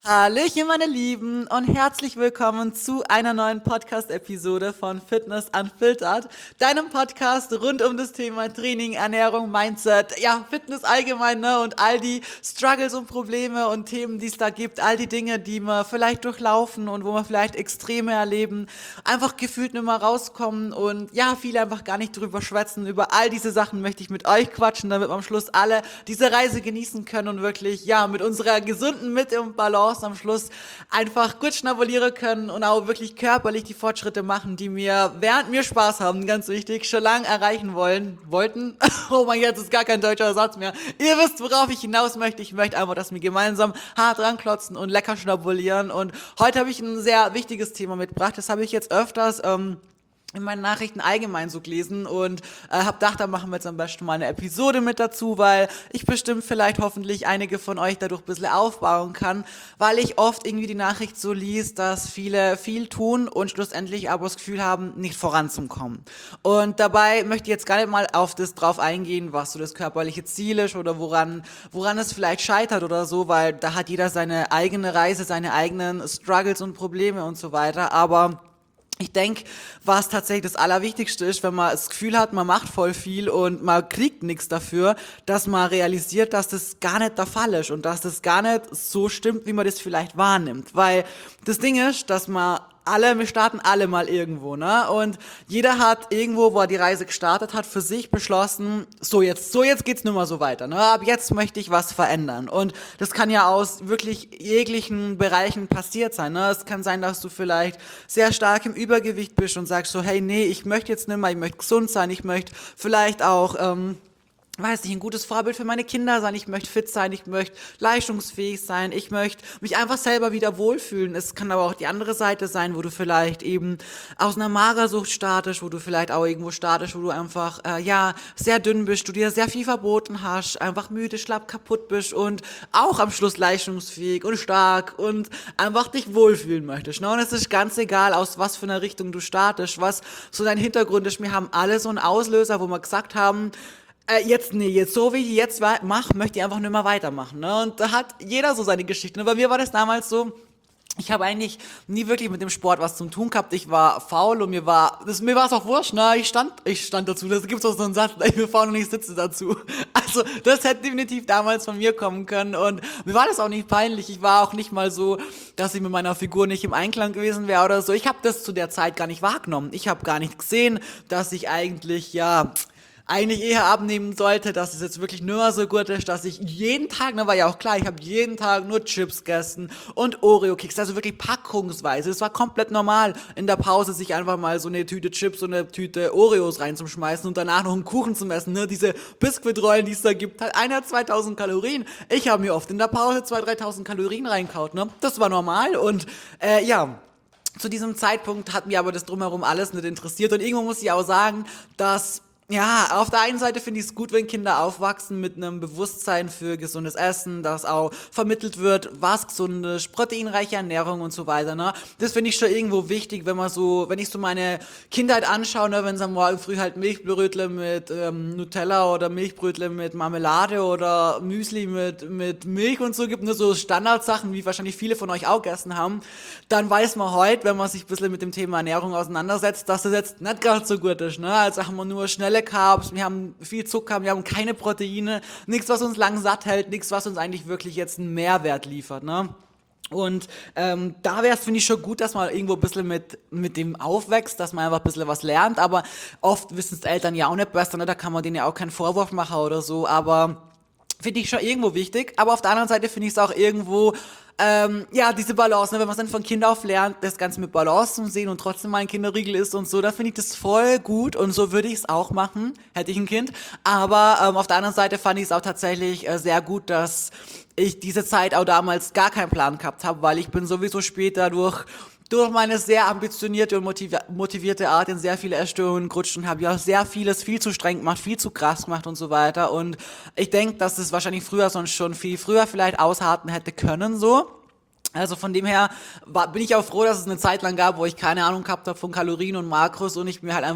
Hallöchen, meine Lieben, und herzlich willkommen zu einer neuen Podcast-Episode von Fitness Unfiltered, deinem Podcast rund um das Thema Training, Ernährung, Mindset, ja, Fitness allgemein, ne, und all die Struggles und Probleme und Themen, die es da gibt, all die Dinge, die wir vielleicht durchlaufen und wo wir vielleicht Extreme erleben, einfach gefühlt nicht mehr rauskommen und ja, viele einfach gar nicht drüber schwätzen. Über all diese Sachen möchte ich mit euch quatschen, damit wir am Schluss alle diese Reise genießen können und wirklich, ja, mit unserer gesunden Mitte und Balance am Schluss einfach gut schnabulieren können und auch wirklich körperlich die Fortschritte machen, die mir während mir Spaß haben, ganz wichtig, schon lange erreichen wollten. Oh mein Gott, das ist gar kein deutscher Satz mehr. Ihr wisst, worauf ich hinaus möchte. Ich möchte einfach, dass wir gemeinsam hart ranklotzen und lecker schnabulieren. Und heute habe ich ein sehr wichtiges Thema mitgebracht. Das habe ich jetzt öfters in meinen Nachrichten allgemein so gelesen und habe gedacht, da machen wir jetzt am besten mal eine Episode mit dazu, weil ich bestimmt vielleicht hoffentlich einige von euch dadurch ein bisschen aufbauen kann, weil ich oft irgendwie die Nachricht so liest, dass viele viel tun und schlussendlich aber das Gefühl haben, nicht voranzukommen. Und dabei möchte ich jetzt gar nicht mal auf das drauf eingehen, was so das körperliche Ziel ist oder woran es vielleicht scheitert oder so, weil da hat jeder seine eigene Reise, seine eigenen Struggles und Probleme und so weiter, aber ich denke, was tatsächlich das Allerwichtigste ist, wenn man das Gefühl hat, man macht voll viel und man kriegt nichts dafür, dass man realisiert, dass das gar nicht der Fall ist und dass das gar nicht so stimmt, wie man das vielleicht wahrnimmt. Weil das Ding ist, dass wir starten alle mal irgendwo, ne? Und jeder hat irgendwo, wo er die Reise gestartet hat, für sich beschlossen, so jetzt geht's nicht mehr so weiter, ne? Ab jetzt möchte ich was verändern. Und das kann ja aus wirklich jeglichen Bereichen passiert sein, ne? Es kann sein, dass du vielleicht sehr stark im Übergewicht bist und sagst so, hey, nee, ich möchte jetzt nicht mehr, ich möchte gesund sein, ich möchte vielleicht auch, weiß nicht, ein gutes Vorbild für meine Kinder sein, ich möchte fit sein, ich möchte leistungsfähig sein, ich möchte mich einfach selber wieder wohlfühlen. Es kann aber auch die andere Seite sein, wo du vielleicht eben aus einer Magersucht startest, wo du vielleicht auch irgendwo startest, wo du einfach, sehr dünn bist, du dir sehr viel verboten hast, einfach müde, schlapp, kaputt bist und auch am Schluss leistungsfähig und stark und einfach dich wohlfühlen möchtest. Ne? Und es ist ganz egal, aus was für einer Richtung du startest, was so dein Hintergrund ist. Wir haben alle so einen Auslöser, wo wir gesagt haben, jetzt so wie ich jetzt mache, möchte ich einfach nicht mehr weitermachen. Ne? Und da hat jeder so seine Geschichte. Und bei mir war das damals so, ich habe eigentlich nie wirklich mit dem Sport was zu tun gehabt. Ich war faul und mir war es auch wurscht, ne? Ich stand dazu. Das gibt's auch so einen Satz, ich bin faul und ich sitze dazu. Also, das hätte definitiv damals von mir kommen können und mir war das auch nicht peinlich. Ich war auch nicht mal so, dass ich mit meiner Figur nicht im Einklang gewesen wäre oder so. Ich habe das zu der Zeit gar nicht wahrgenommen. Ich habe gar nicht gesehen, dass ich eigentlich eher abnehmen sollte, dass es jetzt wirklich nur so gut ist, dass ich jeden Tag, ne, war ja auch klar, ich habe jeden Tag nur Chips gegessen und Oreo-Keks, also wirklich packungsweise. Es war komplett normal, in der Pause sich einfach mal so eine Tüte Chips und eine Tüte Oreos reinzuschmeißen und danach noch einen Kuchen zu essen, ne, diese Biskuitrollen, die es da gibt, hat einer 2000 Kalorien. Ich habe mir oft in der Pause 2.000, 3.000 Kalorien reinkaut, ne, das war normal und, zu diesem Zeitpunkt hat mir aber das Drumherum alles nicht interessiert und irgendwo muss ich auch sagen, dass auf der einen Seite finde ich es gut, wenn Kinder aufwachsen mit einem Bewusstsein für gesundes Essen, dass auch vermittelt wird, was gesunde, proteinreiche Ernährung und so weiter, ne? Das finde ich schon irgendwo wichtig, wenn ich so meine Kindheit anschaue, ne, wenn sie am Morgen früh halt Milchbrötle mit Nutella oder Milchbrötle mit Marmelade oder Müsli mit Milch und so gibt, ne, so Standardsachen, wie wahrscheinlich viele von euch auch gegessen haben, dann weiß man heute, wenn man sich ein bisschen mit dem Thema Ernährung auseinandersetzt, dass das jetzt nicht ganz so gut ist, ne? Also haben wir nur schnelle Carbs, wir haben viel Zucker, wir haben keine Proteine, nichts, was uns lang satt hält, nichts, was uns eigentlich wirklich jetzt einen Mehrwert liefert, ne? Und da wäre es, finde ich, schon gut, dass man irgendwo ein bisschen mit dem aufwächst, dass man einfach ein bisschen was lernt, aber oft wissen es Eltern ja auch nicht besser, ne? Da kann man denen ja auch keinen Vorwurf machen oder so, aber finde ich schon irgendwo wichtig, aber auf der anderen Seite finde ich es auch irgendwo, diese Balance, ne, wenn man es dann von Kind auf lernt, das Ganze mit Balance zu sehen und trotzdem mal ein Kinderriegel ist und so, da finde ich das voll gut und so würde ich es auch machen, hätte ich ein Kind, aber auf der anderen Seite fand ich es auch tatsächlich sehr gut, dass ich diese Zeit auch damals gar keinen Plan gehabt habe, weil ich bin sowieso später durch meine sehr ambitionierte und motivierte Art in sehr viele Essstörungen gerutscht und habe ja sehr vieles viel zu streng gemacht, viel zu krass gemacht und so weiter. Und ich denke, dass es wahrscheinlich früher sonst schon viel früher vielleicht ausharten hätte können so. Also von dem her bin ich auch froh, dass es eine Zeit lang gab, wo ich keine Ahnung gehabt habe von Kalorien und Makros und ich mir halt einfach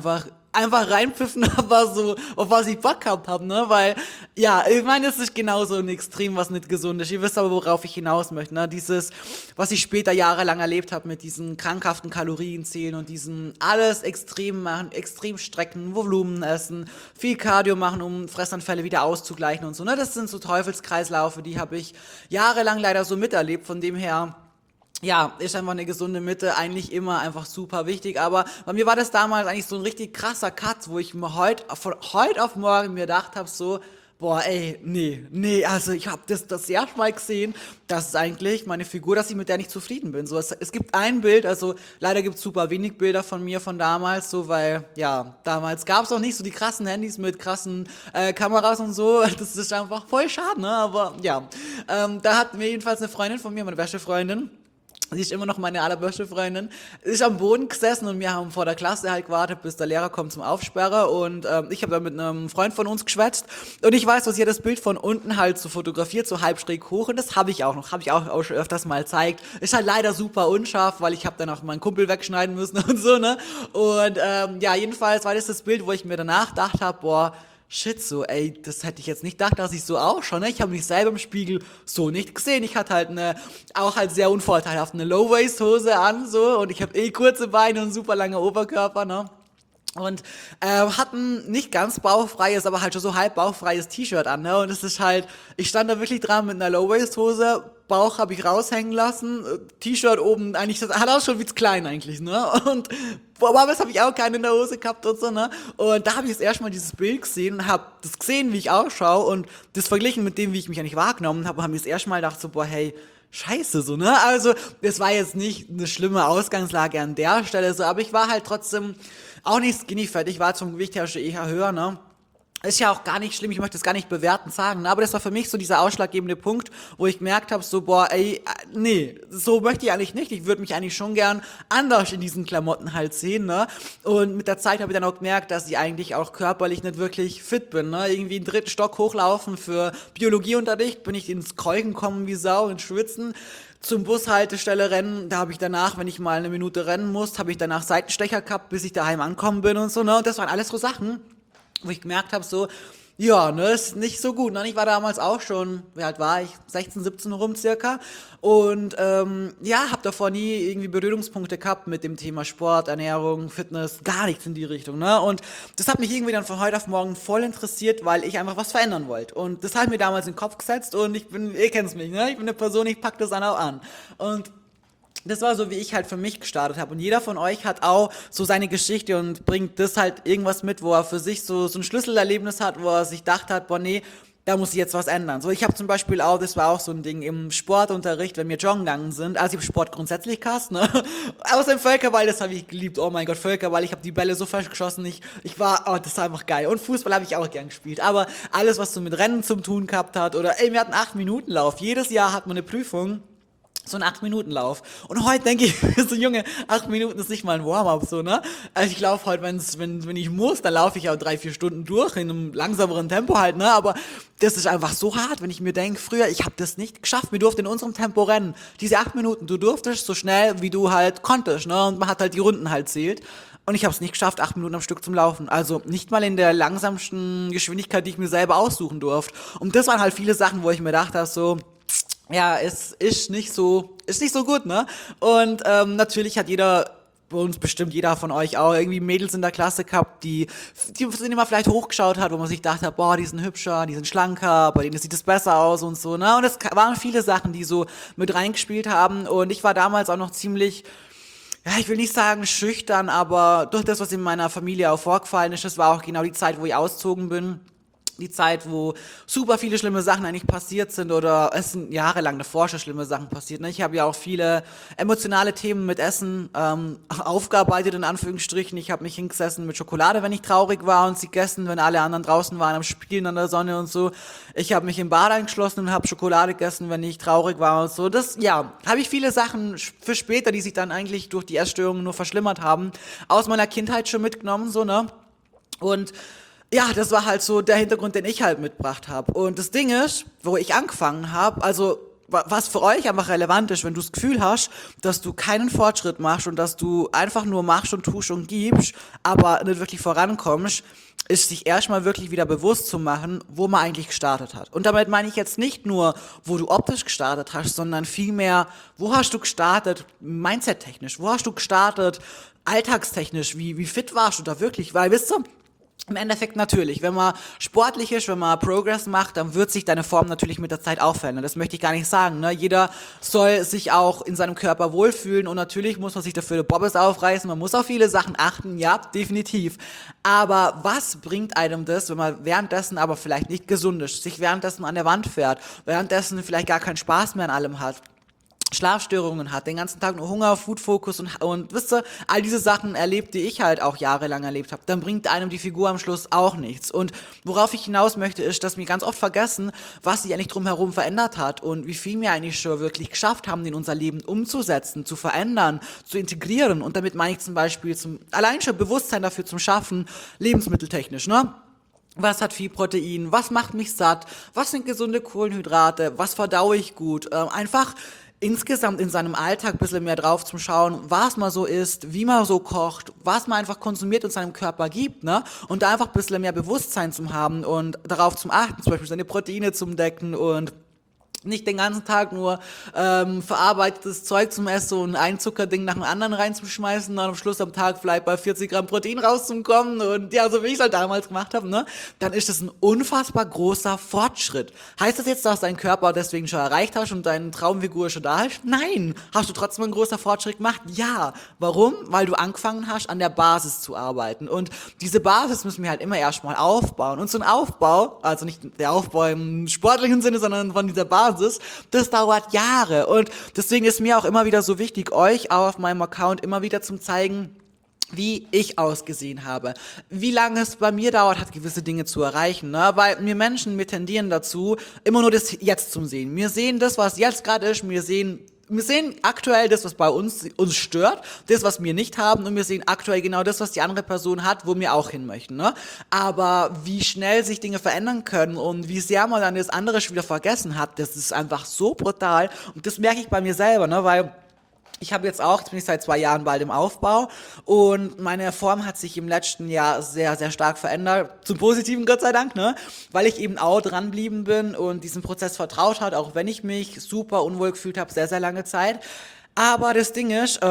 einfach reinpfiffen, aber so, auf was ich Bock gehabt habe, ne? Weil, ja, ich meine, es ist genauso ein Extrem, was nicht gesund ist. Ihr wisst aber, worauf ich hinaus möchte, ne? Dieses, was ich später jahrelang erlebt habe mit diesen krankhaften Kalorienzählen und diesen alles extrem machen, extrem strecken, Volumen essen, viel Cardio machen, um Fressanfälle wieder auszugleichen und so, ne? Das sind so Teufelskreislaufe, die habe ich jahrelang leider so miterlebt, von dem her ja, ist einfach eine gesunde Mitte eigentlich immer einfach super wichtig. Aber bei mir war das damals eigentlich so ein richtig krasser Cut, wo ich mir von heute auf morgen mir gedacht habe, so, boah, ey, nee, also ich habe das erste Mal gesehen, dass es eigentlich meine Figur, dass ich mit der nicht zufrieden bin. So, es gibt ein Bild, also leider gibt es super wenig Bilder von mir von damals, so, weil, ja, damals gab es auch nicht so die krassen Handys mit krassen Kameras und so. Das ist einfach voll schade, ne? Aber ja, da hat mir jedenfalls eine Freundin von mir, meine beste Freundin, sie ist immer noch meine allerbeste Freundin, ist am Boden gesessen und wir haben vor der Klasse halt gewartet, bis der Lehrer kommt zum Aufsperrer und ich habe da mit einem Freund von uns geschwätzt und ich weiß, dass ihr das Bild von unten halt so fotografiert, so halb schräg hoch und das habe ich auch noch, habe ich auch schon öfters mal gezeigt. Ist halt leider super unscharf, weil ich habe dann auch meinen Kumpel wegschneiden müssen und so, ne? Und ja, jedenfalls war das Bild, wo ich mir danach gedacht habe, boah, shit, so, ey, das hätte ich jetzt nicht gedacht, dass ich so ausschaue, ne? Ich habe mich selber im Spiegel so nicht gesehen. Ich hatte halt auch halt sehr unvorteilhaft eine Low-Waist-Hose an, so, und ich habe kurze Beine und super lange Oberkörper, ne? Und hatten nicht ganz bauchfreies, aber halt schon so halb bauchfreies T-Shirt an, ne? Und es ist halt, ich stand da wirklich dran mit einer Low-Waist-Hose, Bauch habe ich raushängen lassen, T-Shirt oben, eigentlich, das hat auch schon wie klein eigentlich, ne? Und aber das habe ich auch keine in der Hose gehabt und so, ne? Und da habe ich das erste Mal dieses Bild gesehen und habe das gesehen, wie ich ausschaue und das verglichen mit dem, wie ich mich eigentlich wahrgenommen habe, habe ich das erste Mal gedacht so, boah, hey, scheiße, so, ne? Also, das war jetzt nicht eine schlimme Ausgangslage an der Stelle, so, aber ich war halt trotzdem auch nicht skinny fett. Ich war zum Gewicht her schon eher höher, ne? Ist ja auch gar nicht schlimm, ich möchte das gar nicht bewerten sagen, ne? Aber das war für mich so dieser ausschlaggebende Punkt, wo ich gemerkt habe, so, boah, ey, nee, so möchte ich eigentlich nicht. Ich würde mich eigentlich schon gern anders in diesen Klamotten halt sehen, ne? Und mit der Zeit habe ich dann auch gemerkt, dass ich eigentlich auch körperlich nicht wirklich fit bin, ne? Irgendwie einen dritten Stock hochlaufen für Biologieunterricht, bin ich ins Keuchen gekommen wie Sau, ins Schwitzen. Zum Bushaltestelle rennen, da habe ich danach, wenn ich mal eine Minute rennen muss, habe ich danach Seitenstecher gehabt, bis ich daheim ankommen bin und so, ne? Und das waren alles so Sachen, wo ich gemerkt habe, so, ja, ne, ist nicht so gut. Ne? Ich war damals auch schon, wie alt war ich? 16, 17 rum circa. Und ja, habe davor nie irgendwie Berührungspunkte gehabt mit dem Thema Sport, Ernährung, Fitness, gar nichts in die Richtung. Ne? Und das hat mich irgendwie dann von heute auf morgen voll interessiert, weil ich einfach was verändern wollte. Und das hat mir damals in den Kopf gesetzt und ich bin, ihr kennt's mich, ne? Ich bin eine Person, ich pack das dann auch an. Und das war so, wie ich halt für mich gestartet habe. Und jeder von euch hat auch so seine Geschichte und bringt das halt irgendwas mit, wo er für sich so ein Schlüsselerlebnis hat, wo er sich gedacht hat, boah, nee, da muss ich jetzt was ändern. So, ich habe zum Beispiel auch, das war auch so ein Ding im Sportunterricht, wenn wir joggen gegangen sind, also ich habe Sport grundsätzlich gehasst, ne? Außer im Völkerball, das habe ich geliebt. Oh mein Gott, Völkerball, ich habe die Bälle so falsch geschossen, ich war, oh, das war einfach geil. Und Fußball habe ich auch gern gespielt. Aber alles, was so mit Rennen zum tun gehabt hat, oder ey, wir hatten 8-Minuten-Lauf. Jedes Jahr hat man eine Prüfung. So ein 8-Minuten-Lauf. Und heute denke ich, so Junge, 8 Minuten ist nicht mal ein Warm-up, so, ne? Also ich laufe heute, wenn ich muss, dann laufe ich auch 3-4 Stunden durch, in einem langsameren Tempo halt, ne? Aber das ist einfach so hart, wenn ich mir denke, früher, ich habe das nicht geschafft, wir durften in unserem Tempo rennen. Diese 8 Minuten, du durftest so schnell, wie du halt konntest, ne? Und man hat halt die Runden halt zählt. Und ich habe es nicht geschafft, 8 Minuten am Stück zum Laufen. Also nicht mal in der langsamsten Geschwindigkeit, die ich mir selber aussuchen durfte. Und das waren halt viele Sachen, wo ich mir dachte, so, ja, es ist nicht so gut, ne? Und natürlich hat jeder, bei uns bestimmt jeder von euch auch, irgendwie Mädels in der Klasse gehabt, die sind immer vielleicht hochgeschaut hat, wo man sich gedacht hat, boah, die sind hübscher, die sind schlanker, bei denen sieht es besser aus und so, ne? Und es waren viele Sachen, die so mit reingespielt haben. Und ich war damals auch noch ziemlich, ja, ich will nicht sagen schüchtern, aber durch das, was in meiner Familie auch vorgefallen ist, das war auch genau die Zeit, wo ich ausgezogen bin. Die Zeit, wo super viele schlimme Sachen eigentlich passiert sind oder es sind jahrelang davor schon schlimme Sachen passiert. Ne? Ich habe ja auch viele emotionale Themen mit Essen aufgearbeitet, in Anführungsstrichen. Ich habe mich hingesessen mit Schokolade, wenn ich traurig war und sie gegessen, wenn alle anderen draußen waren am Spielen an der Sonne und so. Ich habe mich im Bad eingeschlossen und habe Schokolade gegessen, wenn ich traurig war und so. Das, ja, habe ich viele Sachen für später, die sich dann eigentlich durch die Essstörungen nur verschlimmert haben, aus meiner Kindheit schon mitgenommen, so, ne? Und ja, das war halt so der Hintergrund, den ich halt mitgebracht habe. Und das Ding ist, wo ich angefangen habe, also was für euch einfach relevant ist, wenn du das Gefühl hast, dass du keinen Fortschritt machst und dass du einfach nur machst und tust und gibst, aber nicht wirklich vorankommst, ist sich erstmal wirklich wieder bewusst zu machen, wo man eigentlich gestartet hat. Und damit meine ich jetzt nicht nur, wo du optisch gestartet hast, sondern vielmehr, wo hast du gestartet, mindset-technisch, wo hast du gestartet, alltagstechnisch, wie fit warst du da wirklich? Weil, wisst ihr, im Endeffekt natürlich, wenn man sportlich ist, wenn man Progress macht, dann wird sich deine Form natürlich mit der Zeit auch verändern. Das möchte ich gar nicht sagen. Ne? Jeder soll sich auch in seinem Körper wohlfühlen und natürlich muss man sich dafür die Bobbes aufreißen, man muss auf viele Sachen achten, ja, definitiv. Aber was bringt einem das, wenn man währenddessen aber vielleicht nicht gesund ist, sich währenddessen an der Wand fährt, währenddessen vielleicht gar keinen Spaß mehr an allem hat? Schlafstörungen hat, den ganzen Tag nur Hunger, Food-Fokus und wisst ihr, all diese Sachen erlebt, die ich halt auch jahrelang erlebt habe, dann bringt einem die Figur am Schluss auch nichts. Und worauf ich hinaus möchte, ist, dass wir ganz oft vergessen, was sich eigentlich drumherum verändert hat und wie viel wir eigentlich schon wirklich geschafft haben, in unser Leben umzusetzen, zu verändern, zu integrieren. Und damit meine ich zum Beispiel allein schon Bewusstsein dafür zum Schaffen, lebensmitteltechnisch, ne? Was hat viel Protein? Was macht mich satt? Was sind gesunde Kohlenhydrate? Was verdaue ich gut? Einfach insgesamt in seinem Alltag ein bisschen mehr drauf zu schauen, was man so isst, wie man so kocht, was man einfach konsumiert und seinem Körper gibt, ne? Und da einfach ein bisschen mehr Bewusstsein zu haben und darauf zu achten, zum Beispiel seine Proteine zu decken und nicht den ganzen Tag nur verarbeitetes Zeug zum Essen und ein Zuckerding nach dem anderen reinzuschmeißen und am Schluss am Tag vielleicht bei 40 Gramm Protein rauszukommen und ja, so wie ich es halt damals gemacht habe, ne, dann ist das ein unfassbar großer Fortschritt. Heißt das jetzt, dass dein Körper deswegen schon erreicht hast und deine Traumfigur schon da ist? Nein! Hast du trotzdem einen großen Fortschritt gemacht? Ja! Warum? Weil du angefangen hast, an der Basis zu arbeiten und diese Basis müssen wir halt immer erstmal aufbauen und so ein Aufbau, also nicht der Aufbau im sportlichen Sinne, sondern von dieser Basis, das dauert Jahre und deswegen ist mir auch immer wieder so wichtig, euch auch auf meinem Account immer wieder zu zeigen, wie ich ausgesehen habe, wie lange es bei mir dauert hat, gewisse Dinge zu erreichen, ne? Weil wir Menschen, wir tendieren dazu, immer nur das Jetzt zu sehen. Wir sehen das, was jetzt gerade ist, wir sehen aktuell das, was bei uns stört, das, was wir nicht haben und wir sehen aktuell genau das, was die andere Person hat, wo wir auch hin möchten, ne? Aber wie schnell sich Dinge verändern können und wie sehr man dann das andere schon wieder vergessen hat, das ist einfach so brutal und das merke ich bei mir selber, ne? Weil ich habe jetzt bin ich seit 2 Jahren bald im Aufbau und meine Form hat sich im letzten Jahr sehr, sehr stark verändert. Zum Positiven, Gott sei Dank, ne? Weil ich eben auch dranblieben bin und diesem Prozess vertraut hat, auch wenn ich mich super unwohl gefühlt habe, sehr, sehr lange Zeit. Aber das Ding ist,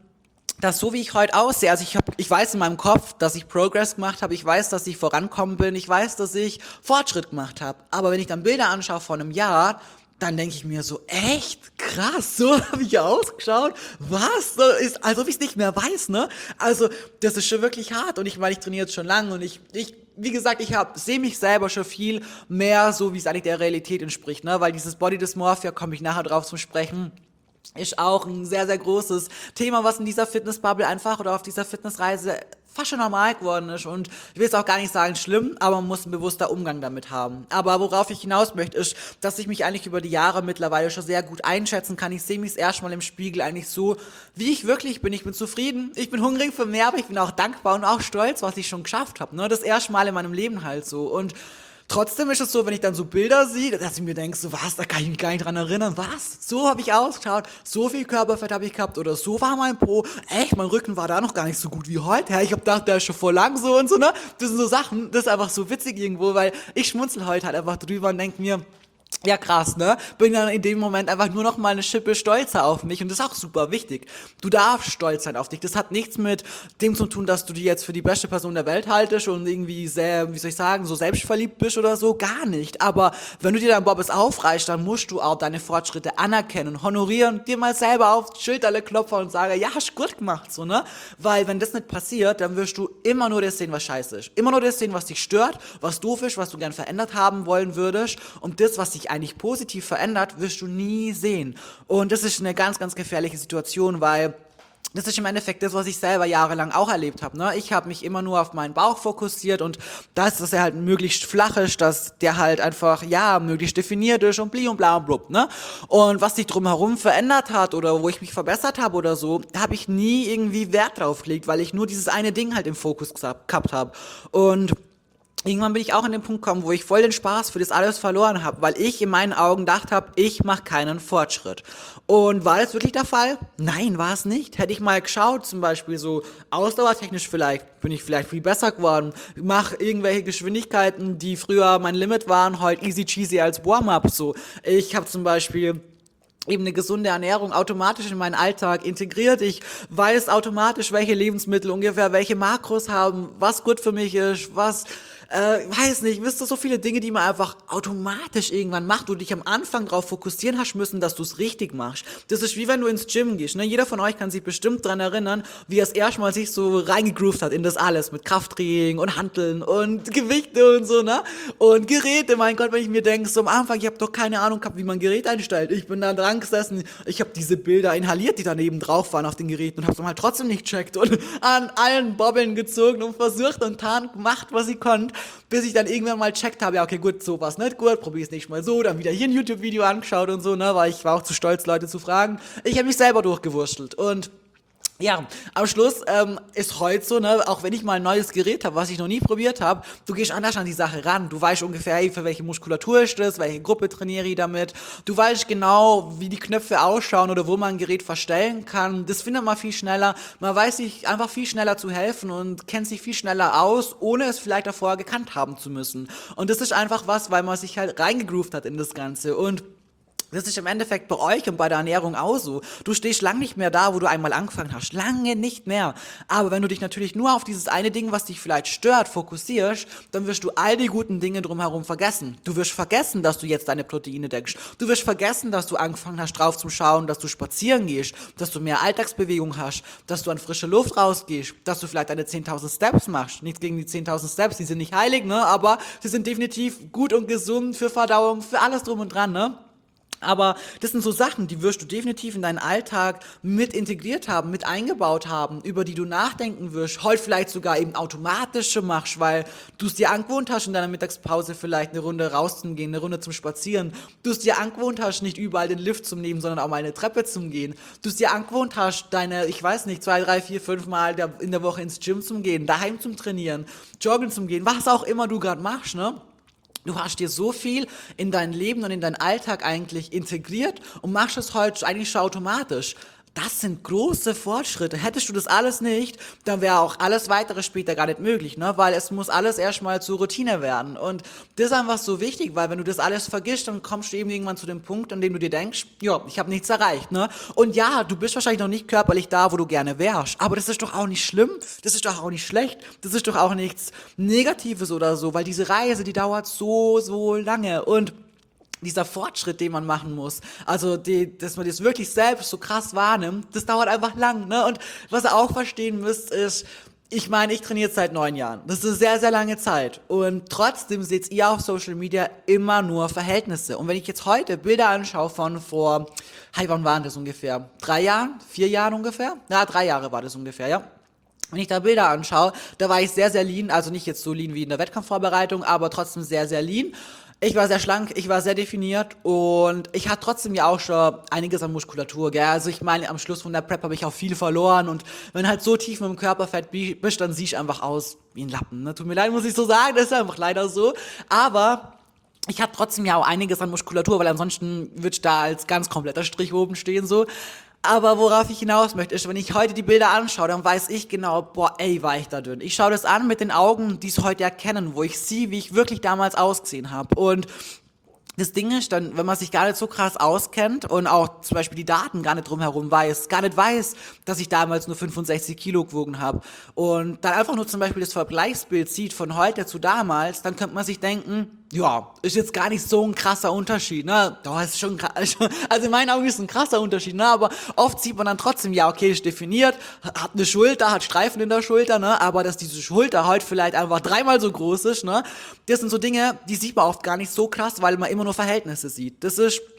dass so wie ich heute aussehe, also ich weiß in meinem Kopf, dass ich Progress gemacht habe, ich weiß, dass ich vorankommen bin, ich weiß, dass ich Fortschritt gemacht habe. Aber wenn ich dann Bilder anschaue von einem Jahr, dann denke ich mir so, echt krass, so habe ich ausgeschaut, was, so ist, als ob ich es nicht mehr weiß, ne? Also das ist schon wirklich hart und ich meine, ich trainiere jetzt schon lange und ich wie gesagt, sehe mich selber schon viel mehr so, wie es eigentlich der Realität entspricht, ne? Weil dieses Body Dysmorphia, komme ich nachher drauf zum Sprechen, ist auch ein sehr, sehr großes Thema, was in dieser Fitnessbubble einfach oder auf dieser Fitnessreise fast schon normal geworden ist und ich will es auch gar nicht sagen schlimm, aber man muss einen bewusster Umgang damit haben. Aber worauf ich hinaus möchte, ist, dass ich mich eigentlich über die Jahre mittlerweile schon sehr gut einschätzen kann. Ich sehe mich erstmal im Spiegel eigentlich so, wie ich wirklich bin. Ich bin zufrieden, ich bin hungrig für mehr, aber ich bin auch dankbar und auch stolz, was ich schon geschafft habe. Ne? Das erste Mal in meinem Leben halt so und trotzdem ist es so, wenn ich dann so Bilder sehe, dass ich mir denke, so was, da kann ich mich gar nicht dran erinnern, was? So habe ich ausgeschaut, so viel Körperfett habe ich gehabt oder so war mein Po, echt, mein Rücken war da noch gar nicht so gut wie heute, ja, ich hab gedacht, der ist schon voll lang so und so, ne? Das sind so Sachen, das ist einfach so witzig irgendwo, weil ich schmunzel heute halt einfach drüber und denke mir, ja krass, ne? Bin dann in dem Moment einfach nur noch mal eine Schippe stolzer auf mich und das ist auch super wichtig. Du darfst stolz sein auf dich. Das hat nichts mit dem zu tun, dass du die jetzt für die beste Person der Welt haltest und irgendwie sehr, wie soll ich sagen, so selbstverliebt bist oder so. Gar nicht. Aber wenn du dir dein Bobbes aufreißt, dann musst du auch deine Fortschritte anerkennen, honorieren, dir mal selber auf die Schulterle klopfen und sagen, ja, hast gut gemacht, so, ne? Weil wenn das nicht passiert, dann wirst du immer nur das sehen, was scheiße ist. Immer nur das sehen, was dich stört, was doof ist, was du gern verändert haben wollen würdest und das, was dich eigentlich positiv verändert, wirst du nie sehen. Und das ist eine ganz, ganz gefährliche Situation, weil das ist im Endeffekt das, was ich selber jahrelang auch erlebt habe. Ne? Ich habe mich immer nur auf meinen Bauch fokussiert und dass er halt möglichst flach ist, dass der halt einfach, ja, möglichst definiert ist und bli und bla und blub, ne? Und was sich drumherum verändert hat oder wo ich mich verbessert habe oder so, habe ich nie irgendwie Wert drauf gelegt, weil ich nur dieses eine Ding halt im Fokus gehabt habe. Und irgendwann bin ich auch an den Punkt gekommen, wo ich voll den Spaß für das alles verloren habe, weil ich in meinen Augen gedacht habe, ich mache keinen Fortschritt. Und war das wirklich der Fall? Nein, war es nicht. Hätte ich mal geschaut, zum Beispiel so ausdauertechnisch vielleicht, bin ich vielleicht viel besser geworden. Mache irgendwelche Geschwindigkeiten, die früher mein Limit waren, heute easy cheesy als Warm-up. So, ich habe zum Beispiel eben eine gesunde Ernährung automatisch in meinen Alltag integriert. Ich weiß automatisch, welche Lebensmittel ungefähr welche Makros haben, was gut für mich ist, was weiß nicht, wisst ihr, so viele Dinge, die man einfach automatisch irgendwann macht, wo du dich am Anfang darauf fokussieren hast müssen, dass du es richtig machst. Das ist wie wenn du ins Gym gehst, ne? Jeder von euch kann sich bestimmt dran erinnern, wie er es erstmal sich so reingegroovt hat in das alles, mit Krafttraining und Hanteln und Gewichte und so, ne? Und Geräte, mein Gott, wenn ich mir denke, so am Anfang, ich habe doch keine Ahnung gehabt, wie man ein Gerät einstellt. Ich bin da dran gesessen, ich habe diese Bilder inhaliert, die daneben drauf waren auf den Geräten und habe es halt trotzdem nicht checkt und an allen Bobbeln gezogen und versucht und gemacht, was ich konnte, bis ich dann irgendwann mal checkt habe, ja okay, gut, so war's nicht gut, probier's nicht mal so, dann wieder hier ein YouTube-Video angeschaut und so, ne, weil ich war auch zu stolz, Leute zu fragen. Ich habe mich selber durchgewurschtelt und ja, am Schluss ist heute so, ne, auch wenn ich mal ein neues Gerät habe, was ich noch nie probiert habe, du gehst anders an die Sache ran. Du weißt ungefähr, hey, für welche Muskulatur ist das, welche Gruppe trainiere ich damit. Du weißt genau, wie die Knöpfe ausschauen oder wo man ein Gerät verstellen kann. Das findet man viel schneller. Man weiß sich einfach viel schneller zu helfen und kennt sich viel schneller aus, ohne es vielleicht davor gekannt haben zu müssen. Und das ist einfach was, weil man sich halt reingegroovt hat in das Ganze. Und das ist im Endeffekt bei euch und bei der Ernährung auch so. Du stehst lang nicht mehr da, wo du einmal angefangen hast. Lange nicht mehr. Aber wenn du dich natürlich nur auf dieses eine Ding, was dich vielleicht stört, fokussierst, dann wirst du all die guten Dinge drumherum vergessen. Du wirst vergessen, dass du jetzt deine Proteine deckst. Du wirst vergessen, dass du angefangen hast, drauf zu schauen, dass du spazieren gehst, dass du mehr Alltagsbewegung hast, dass du an frische Luft rausgehst, dass du vielleicht deine 10.000 Steps machst. Nichts gegen die 10.000 Steps, die sind nicht heilig, ne? Aber sie sind definitiv gut und gesund für Verdauung, für alles drum und dran, ne? Aber das sind so Sachen, die wirst du definitiv in deinen Alltag mit integriert haben, mit eingebaut haben, über die du nachdenken wirst, heute vielleicht sogar eben automatisch schon machst, weil du es dir angewohnt hast, in deiner Mittagspause vielleicht eine Runde rauszugehen, eine Runde zum Spazieren. Du es dir angewohnt hast, nicht überall den Lift zu nehmen, sondern auch mal eine Treppe zu gehen. Du es dir angewohnt hast, deine, ich weiß nicht, 2, 3, 4, 5 Mal in der Woche ins Gym zu gehen, daheim zum Trainieren, joggen zu gehen, was auch immer du gerade machst, ne? Du hast dir so viel in dein Leben und in deinen Alltag eigentlich integriert und machst es heute eigentlich schon automatisch. Das sind große Fortschritte. Hättest du das alles nicht, dann wäre auch alles weitere später gar nicht möglich, ne? Weil es muss alles erstmal zur Routine werden. Und das ist einfach so wichtig, weil wenn du das alles vergisst, dann kommst du eben irgendwann zu dem Punkt, an dem du dir denkst, ja, ich habe nichts erreicht, ne? Und ja, du bist wahrscheinlich noch nicht körperlich da, wo du gerne wärst. Aber das ist doch auch nicht schlimm, das ist doch auch nicht schlecht, das ist doch auch nichts Negatives oder so, weil diese Reise, die dauert so, so lange. Und dieser Fortschritt, den man machen muss, also dass man das wirklich selbst so krass wahrnimmt, das dauert einfach lang, ne? Und was ihr auch verstehen müsst, ist, ich meine, ich trainiere jetzt seit 9 Jahren. Das ist eine sehr, sehr lange Zeit. Und trotzdem seht ihr auf Social Media immer nur Verhältnisse. Und wenn ich jetzt heute Bilder anschaue von vor, hey, wann waren das ungefähr? 3 Jahren? 4 Jahren ungefähr? Ja, 3 Jahre war das ungefähr, ja. Wenn ich da Bilder anschaue, da war ich sehr, sehr lean, also nicht jetzt so lean wie in der Wettkampfvorbereitung, aber trotzdem sehr, sehr lean. Ich war sehr schlank, ich war sehr definiert und ich hatte trotzdem ja auch schon einiges an Muskulatur, gell? Also ich meine, am Schluss von der Prep habe ich auch viel verloren und wenn du halt so tief mit dem Körperfett bist, dann siehst du einfach aus wie ein Lappen, ne? Tut mir leid, muss ich so sagen, das ist einfach leider so. Aber ich habe trotzdem ja auch einiges an Muskulatur, weil ansonsten würde ich da als ganz kompletter Strich oben stehen, so. Aber worauf ich hinaus möchte, ist, wenn ich heute die Bilder anschaue, dann weiß ich genau, boah, ey, war ich da dünn. Ich schaue das an mit den Augen, die es heute erkennen, wo ich sehe, wie ich wirklich damals ausgesehen habe. Und das Ding ist dann, wenn man sich gar nicht so krass auskennt und auch zum Beispiel die Daten gar nicht drumherum weiß, gar nicht weiß, dass ich damals nur 65 Kilo gewogen habe und dann einfach nur zum Beispiel das Vergleichsbild sieht von heute zu damals, dann könnte man sich denken, ja, ist jetzt gar nicht so ein krasser Unterschied, ne? Doch, ist schon krass. Also in meinen Augen ist es ein krasser Unterschied, ne? Aber oft sieht man dann trotzdem, ja, okay, ist definiert, hat eine Schulter, hat Streifen in der Schulter, ne? Aber dass diese Schulter heute vielleicht einfach 3-mal so groß ist, ne? Das sind so Dinge, die sieht man oft gar nicht so krass, weil man immer nur Verhältnisse sieht. Das ist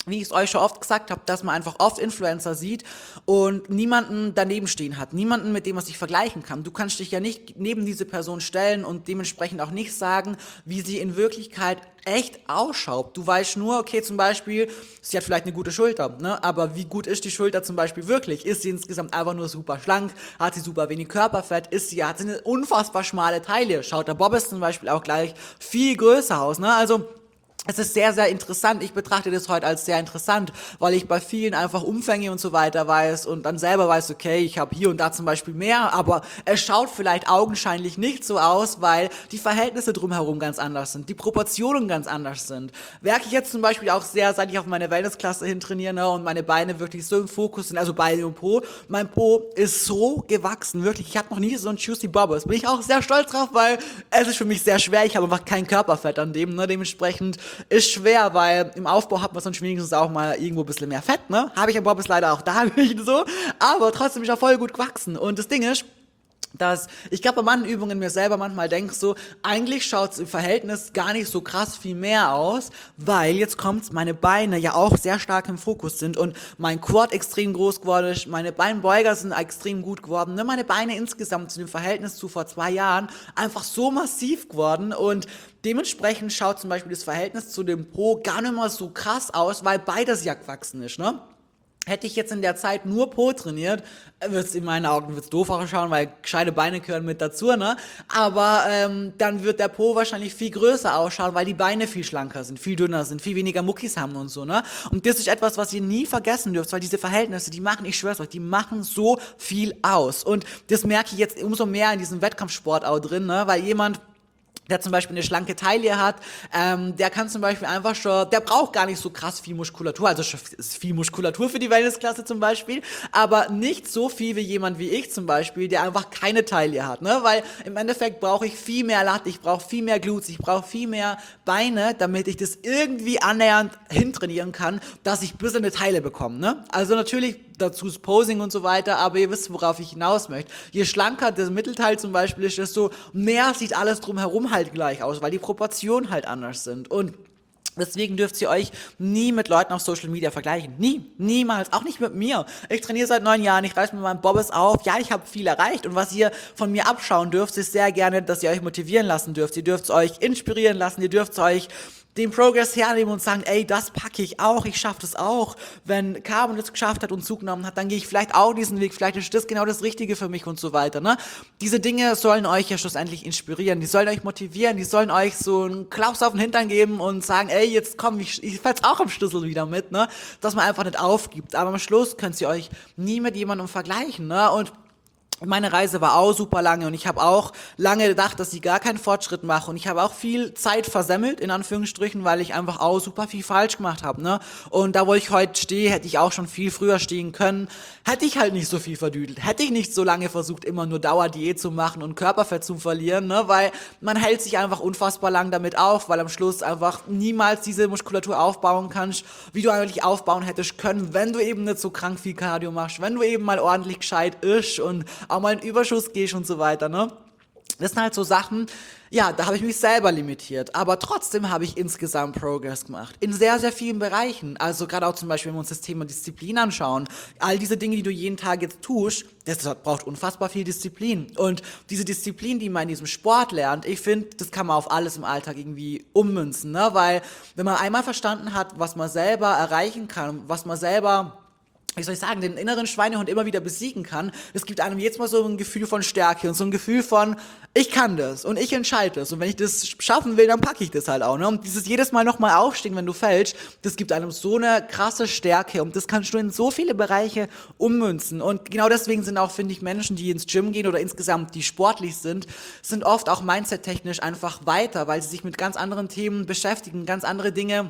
wie ich es euch schon oft gesagt habe, dass man einfach oft Influencer sieht und niemanden daneben stehen hat, niemanden, mit dem man sich vergleichen kann. Du kannst dich ja nicht neben diese Person stellen und dementsprechend auch nicht sagen, wie sie in Wirklichkeit echt ausschaut. Du weißt nur, okay, zum Beispiel, sie hat vielleicht eine gute Schulter, ne? Aber wie gut ist die Schulter zum Beispiel wirklich? Ist sie insgesamt einfach nur super schlank? Hat sie super wenig Körperfett? Hat sie eine unfassbar schmale Taille? Schaut der Bobbes zum Beispiel auch gleich viel größer aus, ne? Also, es ist sehr, sehr interessant. Ich betrachte das heute als sehr interessant, weil ich bei vielen einfach Umfänge und so weiter weiß und dann selber weiß, okay, ich habe hier und da zum Beispiel mehr, aber es schaut vielleicht augenscheinlich nicht so aus, weil die Verhältnisse drumherum ganz anders sind, die Proportionen ganz anders sind. Merke ich jetzt zum Beispiel auch sehr, seit ich auf meine Wellnessklasse hin trainiere, ne, und meine Beine wirklich so im Fokus sind, also Beine und Po. Mein Po ist so gewachsen, wirklich. Ich habe noch nie so einen Juicy Bobbers. Bin ich auch sehr stolz drauf, weil es ist für mich sehr schwer. Ich habe einfach kein Körperfett an dem, ne, dementsprechend ist schwer, weil im Aufbau hat man sonst wenigstens auch mal irgendwo ein bisschen mehr Fett, ne? Habe ich am Bobbes leider auch da, so. Aber trotzdem ist er voll gut gewachsen. Und das Ding ist, dass ich glaube, bei manchen Übungen mir selber manchmal denke so, eigentlich schaut es im Verhältnis gar nicht so krass viel mehr aus, weil jetzt kommt's, meine Beine ja auch sehr stark im Fokus sind und mein Quad extrem groß geworden ist, meine Beinbeuger sind extrem gut geworden, ne? Meine Beine insgesamt zu dem Verhältnis zu vor 2 Jahren einfach so massiv geworden und dementsprechend schaut zum Beispiel das Verhältnis zu dem Po gar nicht mehr so krass aus, weil beides ja gewachsen ist, ne? Hätte ich jetzt in der Zeit nur Po trainiert, wird's in meinen Augen doof ausschauen, weil gescheite Beine gehören mit dazu, ne? Aber dann wird der Po wahrscheinlich viel größer ausschauen, weil die Beine viel schlanker sind, viel dünner sind, viel weniger Muckis haben und so, ne? Und das ist etwas, was ihr nie vergessen dürft, weil diese Verhältnisse, die machen, ich schwör's euch, die machen so viel aus. Und das merke ich jetzt umso mehr in diesem Wettkampfsport auch drin, ne? Weil jemand, der zum Beispiel eine schlanke Taille hat, der kann zum Beispiel einfach schon, der braucht gar nicht so krass viel Muskulatur, also ist viel Muskulatur für die Wellnessklasse zum Beispiel, aber nicht so viel wie jemand wie ich zum Beispiel, der einfach keine Taille hat, ne, weil im Endeffekt brauche ich viel mehr Lat, ich brauche viel mehr Glutes, ich brauche viel mehr Beine, damit ich das irgendwie annähernd hintrainieren kann, dass ich ein bisschen eine Taille bekomme, ne, also natürlich dazu ist Posing und so weiter, aber ihr wisst, worauf ich hinaus möchte. Je schlanker das Mittelteil zum Beispiel ist, desto mehr sieht alles drumherum halt gleich aus, weil die Proportionen halt anders sind. Und deswegen dürft ihr euch nie mit Leuten auf Social Media vergleichen. Nie. Niemals. Auch nicht mit mir. Ich trainiere seit 9 Jahren, ich reiß mit meinem Bobbes auf. Ja, ich habe viel erreicht. Und was ihr von mir abschauen dürft, ist sehr gerne, dass ihr euch motivieren lassen dürft. Ihr dürft euch inspirieren lassen. Ihr dürft euch den Progress hernehmen und sagen, ey, das packe ich auch, ich schaffe das auch. Wenn Carbon das geschafft hat und zugenommen hat, dann gehe ich vielleicht auch diesen Weg, vielleicht ist das genau das Richtige für mich und so weiter, ne? Diese Dinge sollen euch ja schlussendlich inspirieren, die sollen euch motivieren, die sollen euch so einen Klaps auf den Hintern geben und sagen, ey, jetzt komm, ich fäll's auch am Schlüssel wieder mit, ne? Dass man einfach nicht aufgibt, aber am Schluss könnt ihr euch nie mit jemandem vergleichen, ne? Und meine Reise war auch super lange und ich habe auch lange gedacht, dass ich gar keinen Fortschritt mache und ich habe auch viel Zeit versemmelt, in Anführungsstrichen, weil ich einfach auch super viel falsch gemacht habe, ne? Und da, wo ich heute stehe, hätte ich auch schon viel früher stehen können, hätte ich halt nicht so viel verdüdelt, hätte ich nicht so lange versucht, immer nur Dauerdiät zu machen und Körperfett zu verlieren, ne? Weil man hält sich einfach unfassbar lang damit auf, weil am Schluss einfach niemals diese Muskulatur aufbauen kannst, wie du eigentlich aufbauen hättest können, wenn du eben nicht so krank viel Cardio machst, wenn du eben mal ordentlich gescheit isch und auch mal in Überschuss gehst und so weiter, ne? Das sind halt so Sachen, ja, da habe ich mich selber limitiert, aber trotzdem habe ich insgesamt Progress gemacht, in sehr, sehr vielen Bereichen, also gerade auch zum Beispiel, wenn wir uns das Thema Disziplin anschauen, all diese Dinge, die du jeden Tag jetzt tust, das braucht unfassbar viel Disziplin und diese Disziplin, die man in diesem Sport lernt, ich finde, das kann man auf alles im Alltag irgendwie ummünzen, ne, weil wenn man einmal verstanden hat, was man selber erreichen kann, was man selber, wie soll ich sagen, den inneren Schweinehund immer wieder besiegen kann, es gibt einem jetzt mal so ein Gefühl von Stärke und so ein Gefühl von, ich kann das und ich entscheide das und wenn ich das schaffen will, dann packe ich das halt auch, ne? Und dieses jedes Mal nochmal aufstehen, wenn du fällst, das gibt einem so eine krasse Stärke und das kannst du in so viele Bereiche ummünzen und genau deswegen sind auch, finde ich, Menschen, die ins Gym gehen oder insgesamt, die sportlich sind oft auch mindset-technisch einfach weiter, weil sie sich mit ganz anderen Themen beschäftigen, ganz andere Dinge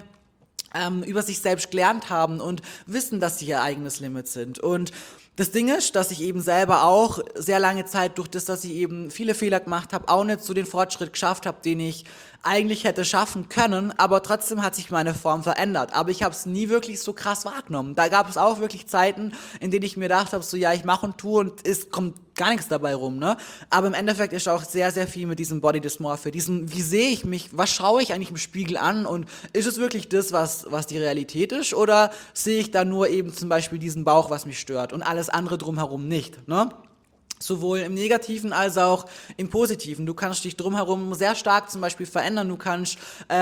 über sich selbst gelernt haben und wissen, dass sie ihr eigenes Limit sind. Und das Ding ist, dass ich eben selber auch sehr lange Zeit durch das, dass ich eben viele Fehler gemacht habe, auch nicht so den Fortschritt geschafft habe, den ich eigentlich hätte schaffen können, aber trotzdem hat sich meine Form verändert. Aber ich habe es nie wirklich so krass wahrgenommen. Da gab es auch wirklich Zeiten, in denen ich mir gedacht habe, so ja, ich mache und tue und es kommt gar nichts dabei rum, ne? Aber im Endeffekt ist auch sehr, sehr viel mit diesem Body Dysmorphia, wie sehe ich mich, was schaue ich eigentlich im Spiegel an und ist es wirklich das, was die Realität ist oder sehe ich da nur eben zum Beispiel diesen Bauch, was mich stört und alles andere drumherum nicht, ne? Sowohl im Negativen als auch im Positiven. Du kannst dich drumherum sehr stark zum Beispiel verändern. Du kannst